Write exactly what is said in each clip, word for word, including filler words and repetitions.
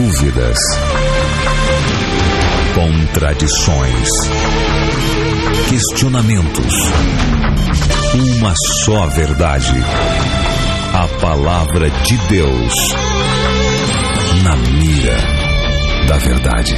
Dúvidas, contradições, questionamentos. Uma só verdade. A palavra de Deus na mira da verdade.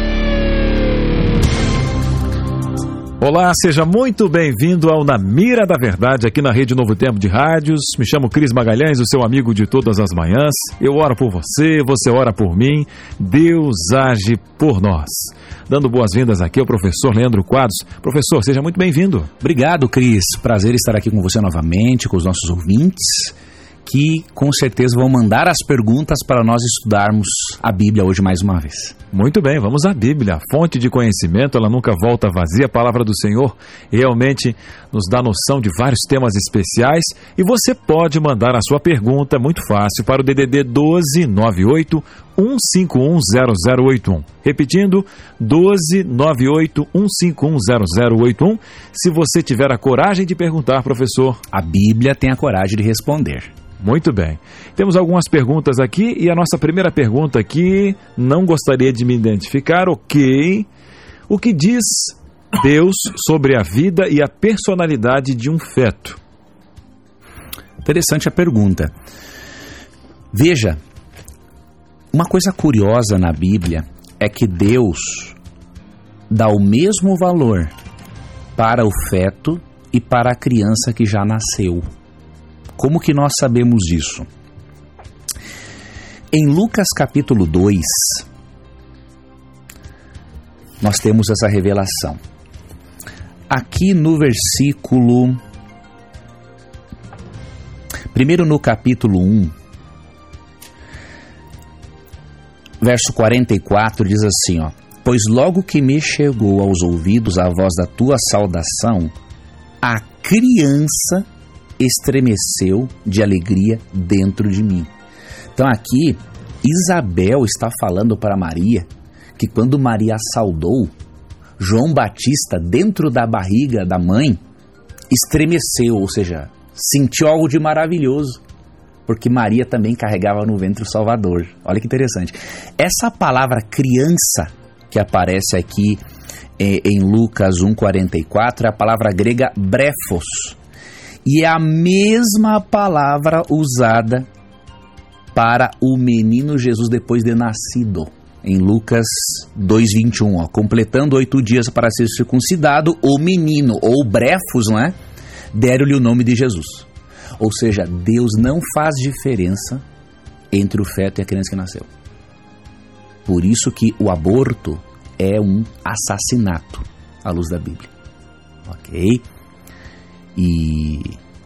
Olá, seja muito bem-vindo ao Na Mira da Verdade, aqui na Rede Novo Tempo de Rádios. Me chamo Cris Magalhães, o seu amigo de todas as manhãs. Eu oro por você, você ora por mim. Deus age por nós. Dando boas-vindas aqui ao professor Leandro Quadros. Professor, seja muito bem-vindo. Obrigado, Cris. Prazer estar aqui com você novamente, com os nossos ouvintes, que com certeza vão mandar as perguntas para nós estudarmos a Bíblia hoje mais uma vez. Muito bem, vamos à Bíblia, a fonte de conhecimento, ela nunca volta vazia. A palavra do Senhor realmente nos dá noção de vários temas especiais e você pode mandar a sua pergunta, muito fácil, para o D D D doze, nove oito, um cinco um, zero zero oito um. Repetindo, doze, nove oito, um cinco um, zero zero oito um. Se você tiver a coragem de perguntar, professor, a Bíblia tem a coragem de responder. Muito bem. Temos algumas perguntas aqui e a nossa primeira pergunta aqui, não gostaria de me identificar, ok. O que diz Deus sobre a vida e a personalidade de um feto? Interessante a pergunta. Veja, uma coisa curiosa na Bíblia é que Deus dá o mesmo valor para o feto e para a criança que já nasceu. Como que nós sabemos disso? Em Lucas capítulo dois, nós temos essa revelação. Aqui no versículo... Primeiro no capítulo um, verso quarenta e quatro, diz assim, ó: Pois logo que me chegou aos ouvidos a voz da tua saudação, a criança estremeceu de alegria dentro de mim. Então aqui, Isabel está falando para Maria que quando Maria saudou, João Batista, dentro da barriga da mãe, estremeceu, ou seja, sentiu algo de maravilhoso, porque Maria também carregava no ventre o Salvador. Olha que interessante. Essa palavra criança que aparece aqui eh, em Lucas um, quarenta e quatro é a palavra grega brefos. E é a mesma palavra usada para o menino Jesus depois de nascido. Em Lucas dois, vinte e um, ó, completando oito dias para ser circuncidado, o menino, ou brefos, não é? Deram-lhe o nome de Jesus. Ou seja, Deus não faz diferença entre o feto e a criança que nasceu. Por isso que o aborto é um assassinato, à luz da Bíblia. Ok? E,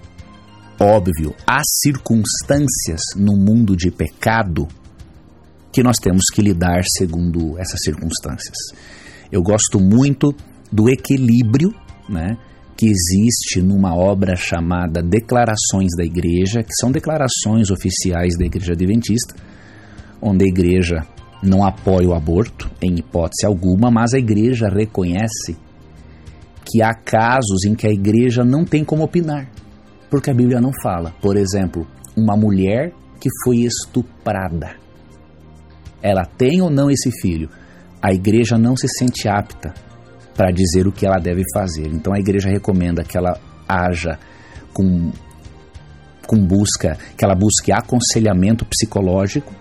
óbvio, há circunstâncias no mundo de pecado que nós temos que lidar segundo essas circunstâncias. Eu gosto muito do equilíbrio, né, que existe numa obra chamada Declarações da Igreja, que são declarações oficiais da Igreja Adventista, onde a Igreja não apoia o aborto, em hipótese alguma, mas a Igreja reconhece que há casos em que a igreja não tem como opinar, porque a Bíblia não fala. Por exemplo, uma mulher que foi estuprada. Ela tem ou não esse filho? A igreja não se sente apta para dizer o que ela deve fazer. Então a igreja recomenda que ela haja com, com busca, que ela busque aconselhamento psicológico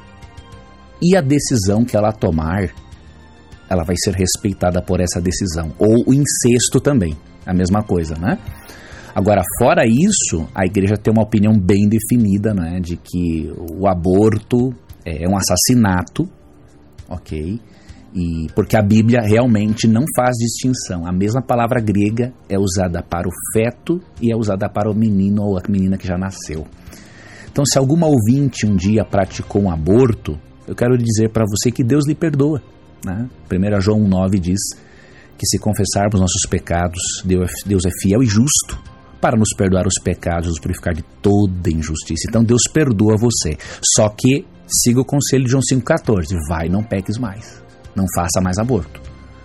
e a decisão que ela tomar, ela vai ser respeitada por essa decisão. Ou o incesto também, a mesma coisa, né? Agora, fora isso, a igreja tem uma opinião bem definida, né? De que o aborto é um assassinato, ok? E porque a Bíblia realmente não faz distinção. A mesma palavra grega é usada para o feto e é usada para o menino ou a menina que já nasceu. Então, se alguma ouvinte um dia praticou um aborto, eu quero dizer para você que Deus lhe perdoa. Né? primeiro João um, nove diz que se confessarmos nossos pecados, Deus é fiel e justo para nos perdoar os pecados e nos purificar de toda injustiça. Então Deus perdoa você, só que siga o conselho de João cinco, quatorze, vai, não peques mais, não faça mais aborto,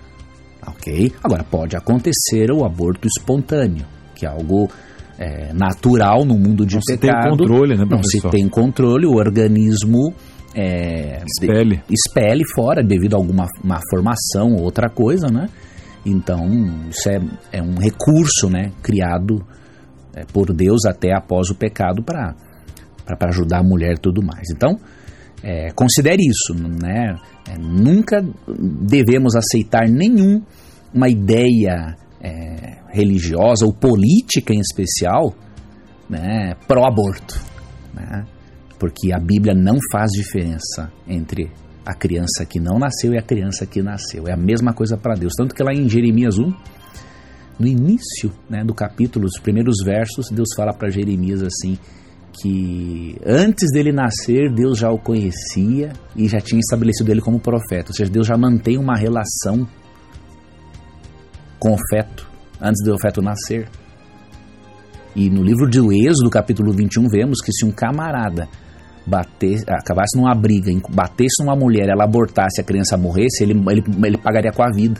ok? Agora pode acontecer o aborto espontâneo, que é algo é, natural no mundo de não pecado. Se tem controle, né, não se tem controle, o organismo é, expele. De, expele fora devido a alguma uma formação ou outra coisa, né? Então, isso é, é um recurso, né, criado é, por Deus até após o pecado para para ajudar a mulher e tudo mais. Então, é, considere isso, né? É, nunca devemos aceitar nenhum uma ideia é, religiosa ou política em especial, né, pró-aborto, né? Porque a Bíblia não faz diferença entre a criança que não nasceu e a criança que nasceu. É a mesma coisa para Deus. Tanto que lá em Jeremias um, no início, né, do capítulo, os primeiros versos, Deus fala para Jeremias assim, que antes dele nascer, Deus já o conhecia e já tinha estabelecido ele como profeta. Ou seja, Deus já mantém uma relação com o feto, antes do feto nascer. E no livro de Êxodo, capítulo vinte e um, vemos que se um camarada batesse, acabasse numa briga, batesse numa mulher, ela abortasse, a criança morresse, ele, ele, ele pagaria com a vida.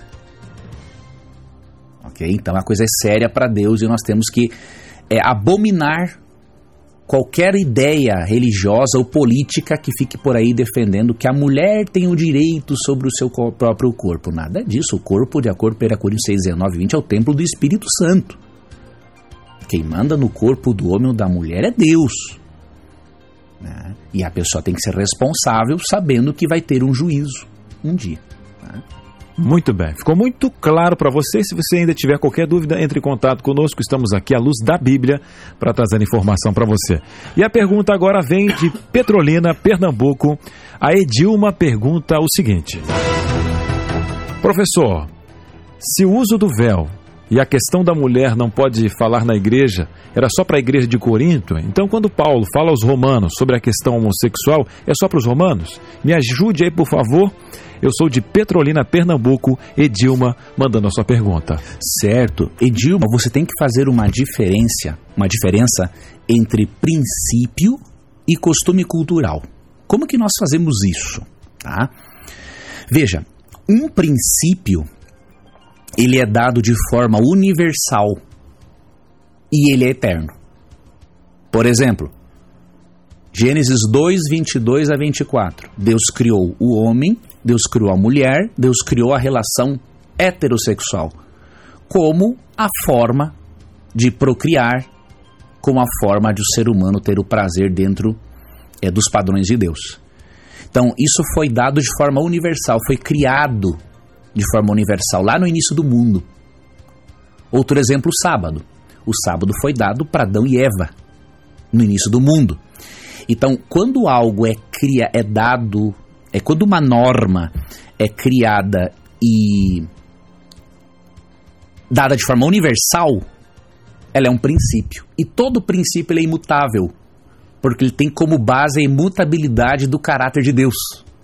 Ok? Então a coisa é séria para Deus e nós temos que é, abominar qualquer ideia religiosa ou política que fique por aí defendendo que a mulher tem o direito sobre o seu próprio corpo. Nada disso. O corpo, de acordo com primeira Coríntios seis, dezenove e vinte, é o templo do Espírito Santo. Quem manda no corpo do homem ou da mulher é Deus. Né? E a pessoa tem que ser responsável sabendo que vai ter um juízo um dia. Né? Muito bem, ficou muito claro para você. Se você ainda tiver qualquer dúvida, entre em contato conosco. Estamos aqui à luz da Bíblia para trazer informação para você. E a pergunta agora vem de Petrolina, Pernambuco. A Edilma pergunta o seguinte: professor, se o uso do véu e a questão da mulher não pode falar na igreja era só para a igreja de Corinto, então quando Paulo fala aos romanos sobre a questão homossexual, é só para os romanos? Me ajude aí, por favor. Eu sou de Petrolina, Pernambuco. Edilma mandando a sua pergunta. Certo. Edilma, você tem que fazer uma diferença, uma diferença entre princípio e costume cultural. Como que nós fazemos isso? Tá? Veja, um princípio, ele é dado de forma universal e ele é eterno. Por exemplo, Gênesis dois, vinte e dois a vinte e quatro. Deus criou o homem, Deus criou a mulher, Deus criou a relação heterossexual como a forma de procriar, como a forma de o ser humano ter o prazer dentro é, dos padrões de Deus. Então, isso foi dado de forma universal, foi criado de forma universal lá no início do mundo. Outro exemplo, o sábado. O sábado foi dado para Adão e Eva no início do mundo. Então, quando algo é, cria, é dado, é quando uma norma é criada e dada de forma universal, ela é um princípio. E todo princípio ele é imutável, porque ele tem como base a imutabilidade do caráter de Deus.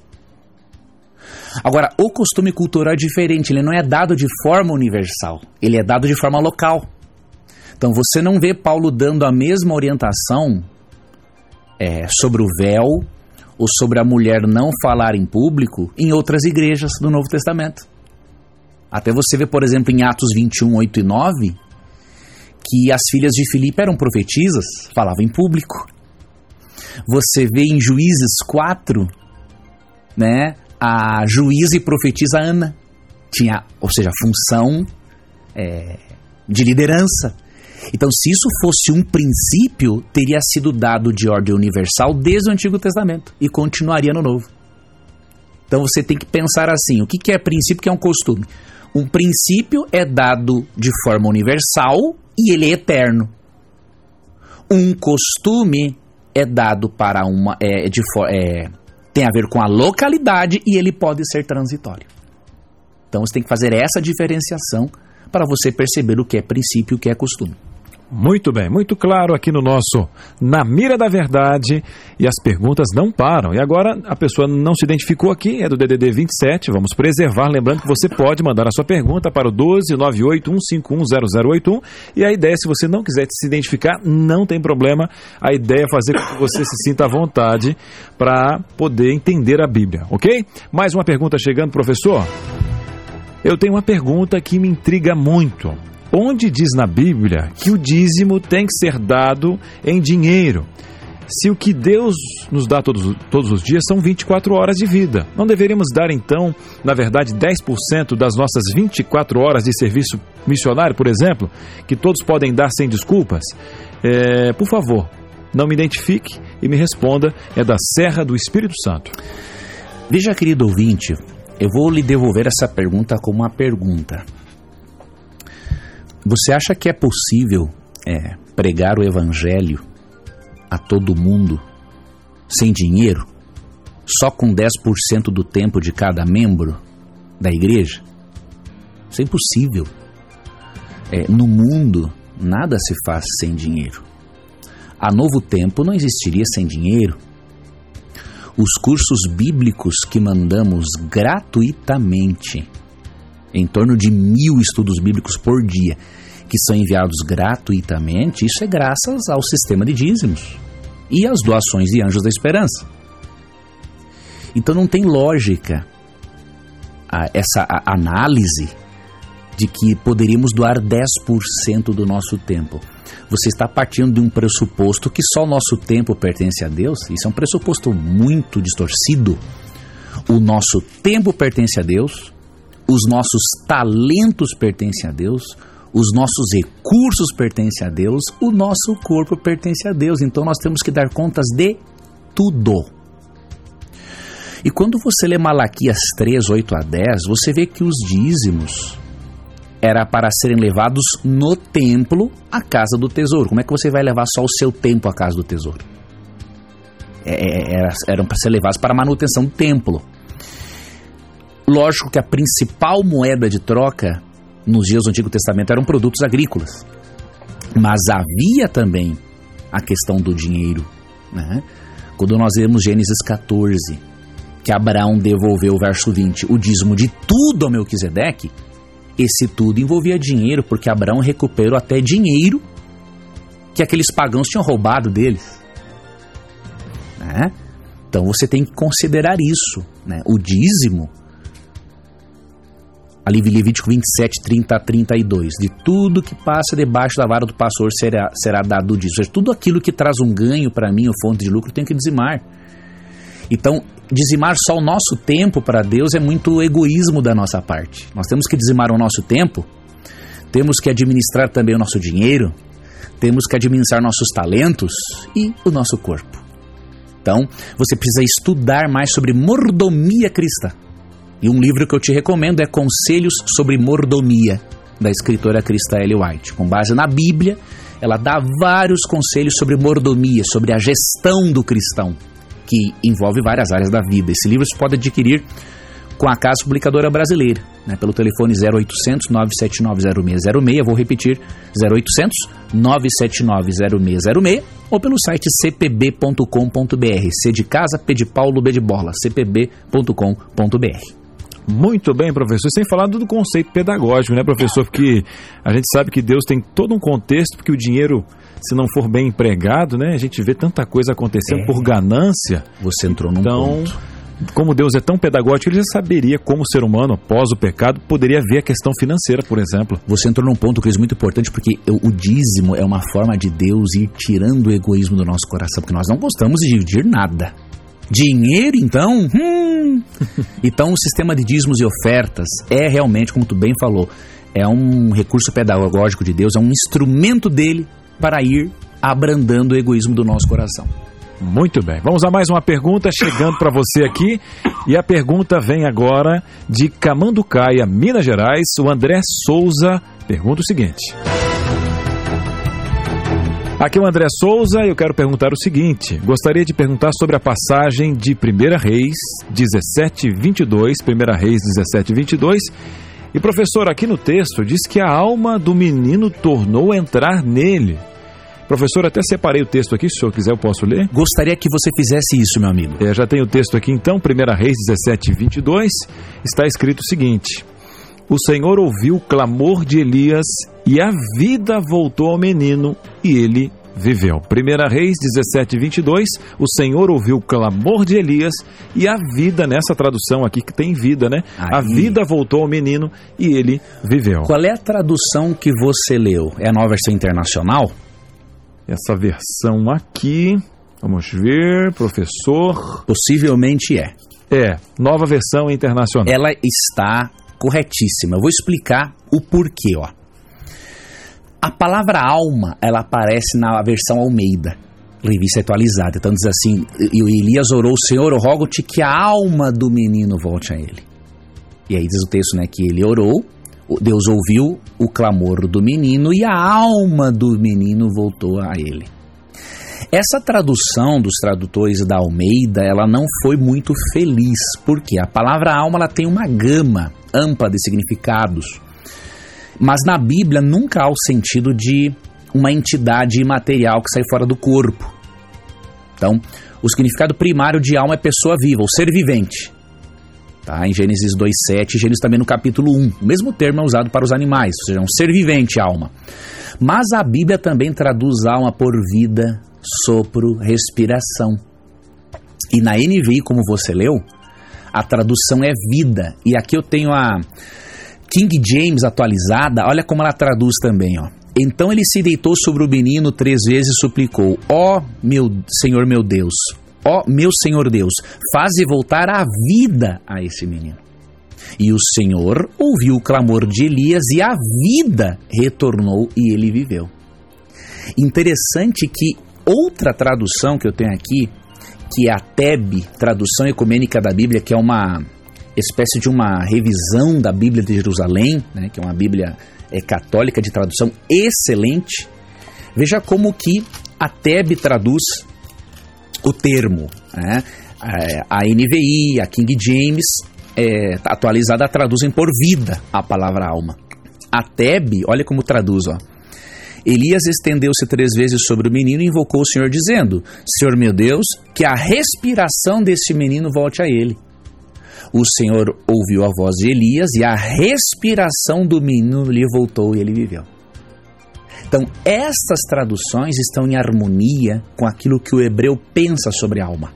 Agora, o costume cultural é diferente, ele não é dado de forma universal, ele é dado de forma local. Então, você não vê Paulo dando a mesma orientação É, sobre o véu ou sobre a mulher não falar em público em outras igrejas do Novo Testamento. Até você vê, por exemplo, em Atos vinte e um, oito e nove, que as filhas de Filipe eram profetisas, falavam em público. Você vê em Juízes quatro, né, a juíza e profetisa Ana, tinha, ou seja, função é, de liderança. Então, se isso fosse um princípio, teria sido dado de ordem universal desde o Antigo Testamento e continuaria no Novo. Então, você tem que pensar assim, o que é princípio, o que é um costume? Um princípio é dado de forma universal e ele é eterno. Um costume é dado para uma... É, de, é, tem a ver com a localidade e ele pode ser transitório. Então, você tem que fazer essa diferenciação para você perceber o que é princípio e o que é costume. Muito bem, muito claro aqui no nosso Na Mira da Verdade, e as perguntas não param. E agora a pessoa não se identificou aqui, é do D D D vinte e sete, vamos preservar, lembrando que você pode mandar a sua pergunta para o doze nove oito um cinco um zero zero oito um, e a ideia, se você não quiser se identificar, não tem problema, a ideia é fazer com que você se sinta à vontade para poder entender a Bíblia, ok? Mais uma pergunta chegando, professor. Eu tenho uma pergunta que me intriga muito. Onde diz na Bíblia que o dízimo tem que ser dado em dinheiro? Se o que Deus nos dá todos, todos os dias são vinte e quatro horas de vida, não deveríamos dar então, na verdade, dez por cento das nossas vinte e quatro horas de serviço missionário, por exemplo, que todos podem dar sem desculpas? É, por favor, não me identifique e me responda, é da Serra do Espírito Santo. Veja, querido ouvinte, eu vou lhe devolver essa pergunta como uma pergunta. Você acha que é possível é, pregar o Evangelho a todo mundo sem dinheiro, só com dez por cento do tempo de cada membro da igreja? Isso é impossível. É, no mundo, nada se faz sem dinheiro. A Novo Tempo não existiria sem dinheiro. Os cursos bíblicos que mandamos gratuitamente, em torno de mil estudos bíblicos por dia, que são enviados gratuitamente, isso é graças ao sistema de dízimos e às doações de Anjos da Esperança. Então não tem lógica a, essa a, análise de que poderíamos doar dez por cento do nosso tempo. Você está partindo de um pressuposto que só o nosso tempo pertence a Deus. Isso é um pressuposto muito distorcido. O nosso tempo pertence a Deus, os nossos talentos pertencem a Deus, os nossos recursos pertencem a Deus, o nosso corpo pertence a Deus. Então nós temos que dar contas de tudo. E quando você lê Malaquias três, oito a dez, você vê que os dízimos era para serem levados no templo à casa do tesouro. Como é que você vai levar só o seu tempo à casa do tesouro? É, era, eram para ser levados para a manutenção do templo. Lógico que a principal moeda de troca nos dias do Antigo Testamento eram produtos agrícolas. Mas havia também a questão do dinheiro, né? Quando nós vemos Gênesis catorze, que Abraão devolveu, o verso vinte, o dízimo de tudo ao Melquisedeque, esse tudo envolvia dinheiro, porque Abraão recuperou até dinheiro que aqueles pagãos tinham roubado deles, né? Então você tem que considerar isso, né? O dízimo, ali em Levítico vinte e sete, trinta a trinta e dois, de tudo que passa debaixo da vara do pastor será, será dado o dízimo. Ou seja, tudo aquilo que traz um ganho para mim, ou fonte de lucro, eu tenho que dizimar. Então, dizimar só o nosso tempo para Deus é muito egoísmo da nossa parte. Nós temos que dizimar o nosso tempo, temos que administrar também o nosso dinheiro, temos que administrar nossos talentos e o nosso corpo. Então, você precisa estudar mais sobre mordomia cristã. E um livro que eu te recomendo é Conselhos sobre Mordomia, da escritora Krista Ellen White. Com base na Bíblia, ela dá vários conselhos sobre mordomia, sobre a gestão do cristão, que envolve várias áreas da vida. Esse livro você pode adquirir com a Casa Publicadora Brasileira, né, pelo telefone zero oitocentos, nove sete nove, zero seis zero seis, vou repetir, zero oitocentos, nove sete nove, zero seis zero seis, ou pelo site c p b ponto com ponto b r, C de casa, P de Paulo, B de bola, c p b ponto com ponto b r. Muito bem, professor. Sem falar do conceito pedagógico, né, professor? Porque a gente sabe que Deus tem todo um contexto, porque o dinheiro, se não for bem empregado, né, a gente vê tanta coisa acontecendo é. por ganância. Você entrou num então, ponto. Como Deus é tão pedagógico, ele já saberia como o ser humano, após o pecado, poderia ver a questão financeira, por exemplo. Você entrou num ponto, Cris, muito importante, porque o dízimo é uma forma de Deus ir tirando o egoísmo do nosso coração, porque nós não gostamos de dividir nada. Dinheiro, então? Hum. Então, o sistema de dízimos e ofertas é realmente, como tu bem falou, é um recurso pedagógico de Deus, é um instrumento dele para ir abrandando o egoísmo do nosso coração. Muito bem, vamos a mais uma pergunta chegando para você aqui, e a pergunta vem agora de Camanducaia, Minas Gerais. O André Souza pergunta o seguinte: aqui é o André Souza, eu quero perguntar o seguinte: gostaria de perguntar sobre a passagem de primeira Reis dezessete, vinte e dois, primeira Reis dezessete, vinte e dois, e professor, aqui no texto diz que a alma do menino tornou a entrar nele. Professor, até separei o texto aqui, se o senhor quiser eu posso ler. Gostaria que você fizesse isso, meu amigo. É, já tem o texto aqui então, primeira Reis dezessete, vinte e dois, está escrito o seguinte: o Senhor ouviu o clamor de Elias e a vida voltou ao menino e ele viveu. primeira Reis dezessete, vinte e dois, o Senhor ouviu o clamor de Elias e a vida, nessa tradução aqui que tem vida, né? Aí. A vida voltou ao menino e ele viveu. Qual é a tradução que você leu? É a Nova Versão Internacional? Essa versão aqui Vamos ver, professor. Possivelmente é. É, Nova Versão Internacional. Ela está corretíssima. Eu vou explicar o porquê, ó. A palavra alma, ela aparece na versão Almeida, revista atualizada. Então diz assim: e Elias orou, Senhor, eu rogo-te que a alma do menino volte a ele. E aí diz o texto, né, que ele orou, Deus ouviu o clamor do menino e a alma do menino voltou a ele. Essa tradução dos tradutores da Almeida, ela não foi muito feliz, porque a palavra alma ela tem uma gama ampla de significados, mas na Bíblia nunca há o sentido de uma entidade imaterial que sai fora do corpo. Então, o significado primário de alma é pessoa viva, ou ser vivente. Tá? Em Gênesis dois, sete, Gênesis também no capítulo um, o mesmo termo é usado para os animais, ou seja, um ser vivente, alma. Mas a Bíblia também traduz alma por vida, sopro, respiração. E na N V I, como você leu, a tradução é vida. E aqui eu tenho a King James atualizada, olha como ela traduz também, ó. Então ele se deitou sobre o menino três vezes e suplicou: ó meu Senhor meu Deus, ó meu Senhor Deus, faze voltar a vida a esse menino. E o Senhor ouviu o clamor de Elias e a vida retornou e ele viveu. Interessante que outra tradução que eu tenho aqui, que é a T E B, Tradução Ecumênica da Bíblia, que é uma espécie de uma revisão da Bíblia de Jerusalém, né, que é uma Bíblia é, católica de tradução excelente. Veja como que a T E B traduz o termo, né? A N V I, a King James, é, atualizada, traduzem por vida a palavra alma. A T E B, olha como traduz, ó. Elias estendeu-se três vezes sobre o menino e invocou o Senhor, dizendo: Senhor meu Deus, que a respiração desse menino volte a ele. O Senhor ouviu a voz de Elias e a respiração do menino lhe voltou e ele viveu. Então, estas traduções estão em harmonia com aquilo que o hebreu pensa sobre a alma.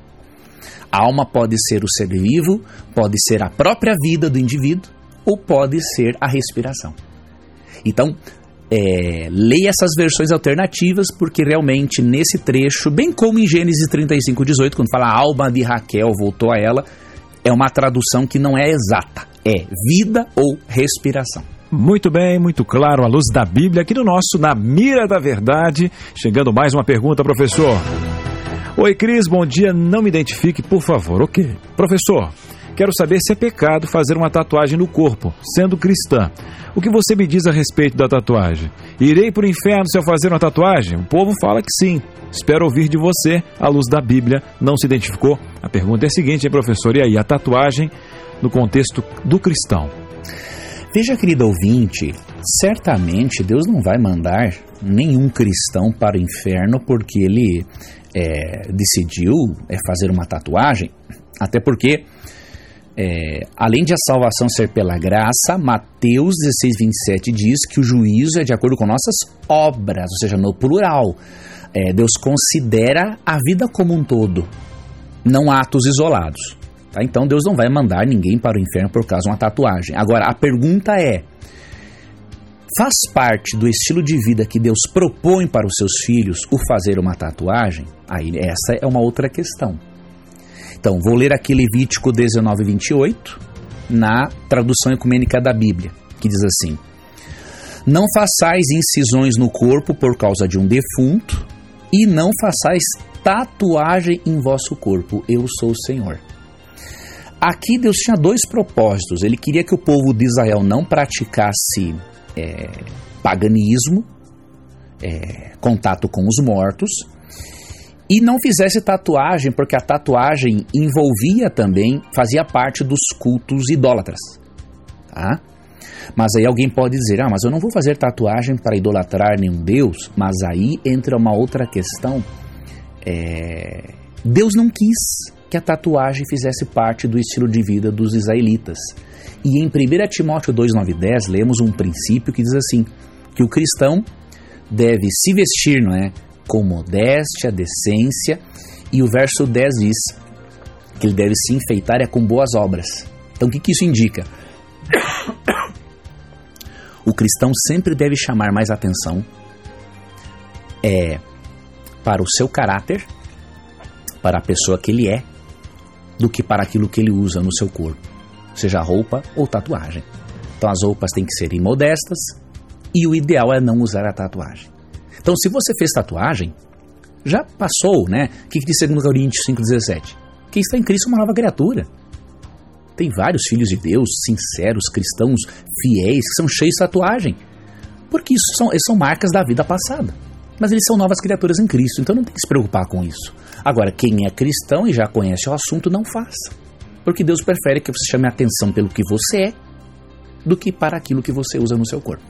A alma pode ser o ser vivo, pode ser a própria vida do indivíduo, ou pode ser a respiração. Então, É, leia essas versões alternativas, porque realmente nesse trecho, bem como em Gênesis trinta e cinco, dezoito, quando fala a alma de Raquel voltou a ela, é uma tradução que não é exata, é vida ou respiração. Muito bem, muito claro, à luz da Bíblia, aqui no nosso Na Mira da Verdade. Chegando mais uma pergunta, professor. Oi, Cris, bom dia, não me identifique, por favor. Ok. Professor, quero saber se é pecado fazer uma tatuagem no corpo, sendo cristã. O que você me diz a respeito da tatuagem? Irei para o inferno se eu fazer uma tatuagem? O povo fala que sim. Espero ouvir de você, à luz da Bíblia. Não se identificou? A pergunta é a seguinte, hein, professor? E aí, a tatuagem no contexto do cristão? Veja, querido ouvinte, certamente Deus não vai mandar nenhum cristão para o inferno porque ele é, decidiu é, fazer uma tatuagem. Até porque... É, além de a salvação ser pela graça, Mateus dezesseis, vinte e sete diz que o juízo é de acordo com nossas obras, ou seja, no plural. É, Deus considera a vida como um todo, não atos isolados. Tá? Então Deus não vai mandar ninguém para o inferno por causa de uma tatuagem. Agora, a pergunta é: faz parte do estilo de vida que Deus propõe para os seus filhos o fazer uma tatuagem? Aí essa é uma outra questão. Então, vou ler aqui Levítico dezenove, vinte e oito, na tradução ecumênica da Bíblia, que diz assim: não façais incisões no corpo por causa de um defunto, e não façais tatuagem em vosso corpo, eu sou o Senhor. Aqui Deus tinha dois propósitos. Ele queria que o povo de Israel não praticasse é, paganismo, é, contato com os mortos, e não fizesse tatuagem, porque a tatuagem envolvia também, fazia parte dos cultos idólatras. Tá? Mas aí alguém pode dizer: ah, mas eu não vou fazer tatuagem para idolatrar nenhum Deus. Mas aí entra uma outra questão. É... Deus não quis que a tatuagem fizesse parte do estilo de vida dos israelitas. E em primeira Timóteo dois, nove e dez, lemos um princípio que diz assim, que o cristão deve se vestir, não é, com modéstia, decência, e o verso dez diz que ele deve se enfeitar é com boas obras. Então o que, que isso indica? O cristão sempre deve chamar mais atenção é, para o seu caráter para a pessoa que ele é do que para aquilo que ele usa no seu corpo, seja roupa ou tatuagem. Então as roupas têm que ser imodestas e o ideal é não usar a tatuagem. Então se você fez tatuagem, já passou, né? O que diz dois Coríntios cinco, dezessete? Quem está em Cristo é uma nova criatura. Tem vários filhos de Deus, sinceros, cristãos, fiéis, que são cheios de tatuagem. Porque isso são, são marcas da vida passada. Mas eles são novas criaturas em Cristo, então não tem que se preocupar com isso. Agora, quem é cristão e já conhece o assunto, não faça. Porque Deus prefere que você chame a atenção pelo que você é, do que para aquilo que você usa no seu corpo.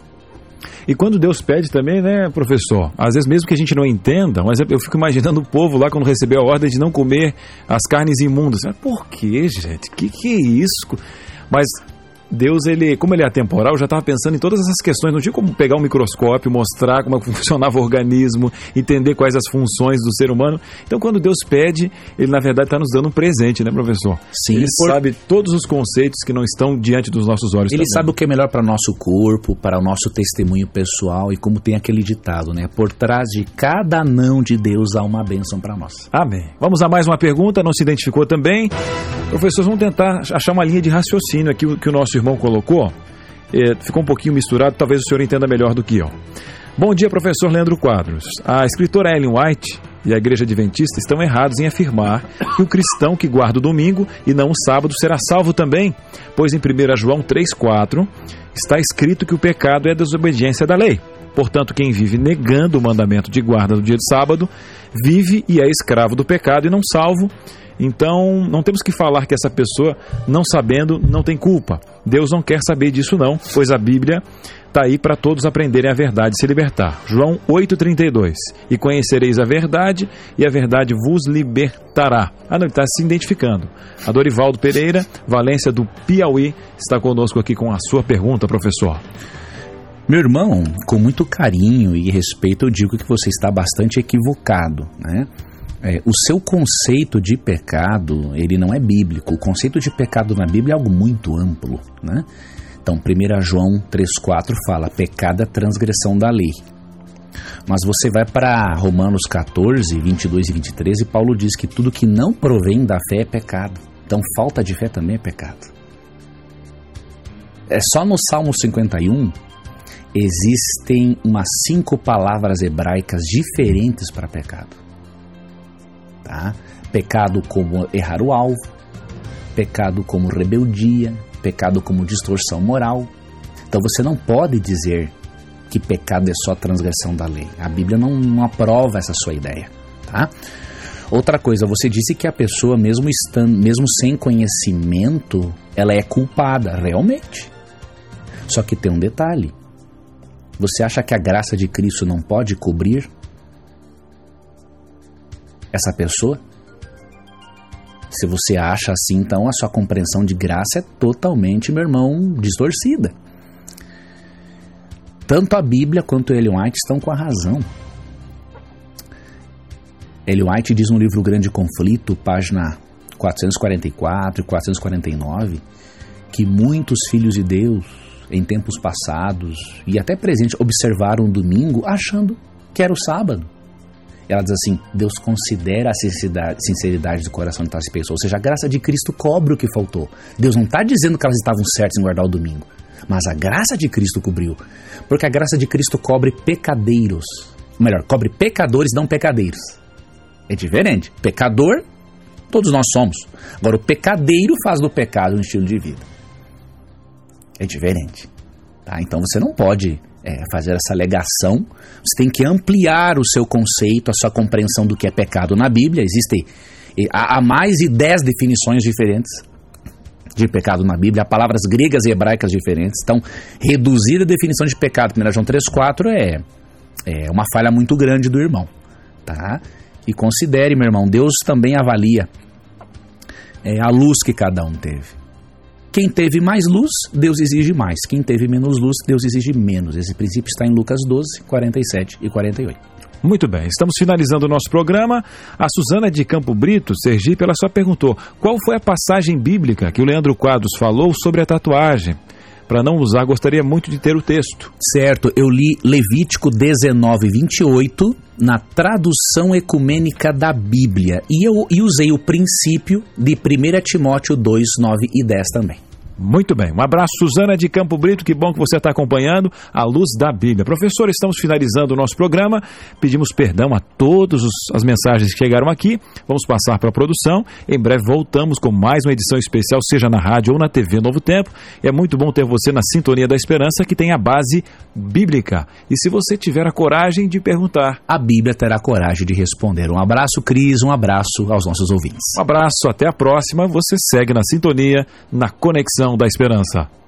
E quando Deus pede também, né, professor? Às vezes mesmo que a gente não entenda, mas eu fico imaginando o povo lá quando recebeu a ordem de não comer as carnes imundas. Mas por que, gente? Que que é isso? Mas Deus, ele, como ele é atemporal, já estava pensando em todas essas questões. Não tinha como pegar um microscópio, mostrar como funcionava o organismo, entender quais as funções do ser humano. Então, quando Deus pede, ele, na verdade, está nos dando um presente, né, professor? Sim. Ele por... sabe todos os conceitos que não estão diante dos nossos olhos. Ele também. sabe o que é melhor para o nosso corpo, para o nosso testemunho pessoal, e como tem aquele ditado, né? Por trás de cada não de Deus há uma bênção para nós. Amém. Vamos a mais uma pergunta, não se identificou também. Professores, vamos tentar achar uma linha de raciocínio aqui que o nosso irmão colocou. É, ficou um pouquinho misturado, talvez o senhor entenda melhor do que eu. Bom dia, professor Leandro Quadros. A escritora Ellen White e a Igreja Adventista estão errados em afirmar que o cristão que guarda o domingo e não o sábado será salvo também, pois em primeira João três, quatro está escrito que o pecado é a desobediência da lei. Portanto, quem vive negando o mandamento de guarda do dia de sábado, vive e é escravo do pecado e não salvo. Então, não temos que falar que essa pessoa, não sabendo, não tem culpa. Deus não quer saber disso não, pois a Bíblia está aí para todos aprenderem a verdade e se libertar. João oito, trinta e dois. E conhecereis a verdade, e a verdade vos libertará. Ah, não, ele está se identificando. A Dorivaldo Pereira, Valência do Piauí, está conosco aqui com a sua pergunta, professor. Meu irmão, com muito carinho e respeito, eu digo que você está bastante equivocado, né? É, o seu conceito de pecado, ele não é bíblico. O conceito de pecado na Bíblia é algo muito amplo, né? Então, primeira João três, quatro fala, pecado é transgressão da lei. Mas você vai para Romanos catorze, vinte e dois e vinte e três, e Paulo diz que tudo que não provém da fé é pecado. Então, falta de fé também é pecado. É só no Salmo cinquenta e um, existem umas cinco palavras hebraicas diferentes para pecado. Tá? Pecado como errar o alvo, pecado como rebeldia, pecado como distorção moral. Então você não pode dizer que pecado é só transgressão da lei. A Bíblia não, não aprova essa sua ideia. Tá? Outra coisa, você disse que a pessoa, mesmo, estando, mesmo sem conhecimento, ela é culpada, realmente. Só que tem um detalhe. Você acha que a graça de Cristo não pode cobrir essa pessoa? Se você acha assim, então a sua compreensão de graça é totalmente, meu irmão, distorcida. Tanto a Bíblia quanto Ellen White estão com a razão. Ellen White diz no livro O Grande Conflito, página quatrocentos e quarenta e quatro e quatrocentos e quarenta e nove, que muitos filhos de Deus, em tempos passados e até presentes, observaram o domingo achando que era o sábado. Ela diz assim, Deus considera a sinceridade, sinceridade do coração de tais pessoas. Ou seja, a graça de Cristo cobre o que faltou. Deus não está dizendo que elas estavam certas em guardar o domingo, mas a graça de Cristo cobriu. Porque a graça de Cristo cobre pecadeiros. Melhor, cobre pecadores, não pecadeiros. É diferente. Pecador, todos nós somos. Agora, o pecadeiro faz do pecado um estilo de vida. É diferente. Tá? Então você não pode... É, fazer essa alegação, você tem que ampliar o seu conceito, a sua compreensão do que é pecado na Bíblia. Existem há, há mais de dez definições diferentes de pecado na Bíblia, há palavras gregas e hebraicas diferentes. Então, reduzir a definição de pecado, primeira João três, quatro, é, é uma falha muito grande do irmão. Tá? E considere, meu irmão, Deus também avalia é, a luz que cada um teve. Quem teve mais luz, Deus exige mais. Quem teve menos luz, Deus exige menos. Esse princípio está em Lucas doze, quarenta e sete e quarenta e oito. Muito bem, estamos finalizando o nosso programa. A Suzana de Campo Brito, Sergipe, ela só perguntou qual foi a passagem bíblica que o Leandro Quadros falou sobre a tatuagem, para não usar, gostaria muito de ter o texto. Certo, eu li Levítico dezenove, vinte e oito na tradução ecumênica da Bíblia e eu e usei o princípio de primeira Timóteo dois, nove e dez também. Muito bem, um abraço, Suzana de Campo Brito, que bom que você está acompanhando a luz da Bíblia. Professor, estamos finalizando o nosso programa, pedimos perdão a todas as mensagens que chegaram aqui, vamos passar para a produção, em breve voltamos com mais uma edição especial, seja na rádio ou na T V Novo Tempo. É muito bom ter você na Sintonia da Esperança, que tem a base bíblica, e se você tiver a coragem de perguntar, a Bíblia terá coragem de responder. Um abraço, Cris, um abraço aos nossos ouvintes. Um abraço, até a próxima, você segue na Sintonia, na Conexão da Esperança.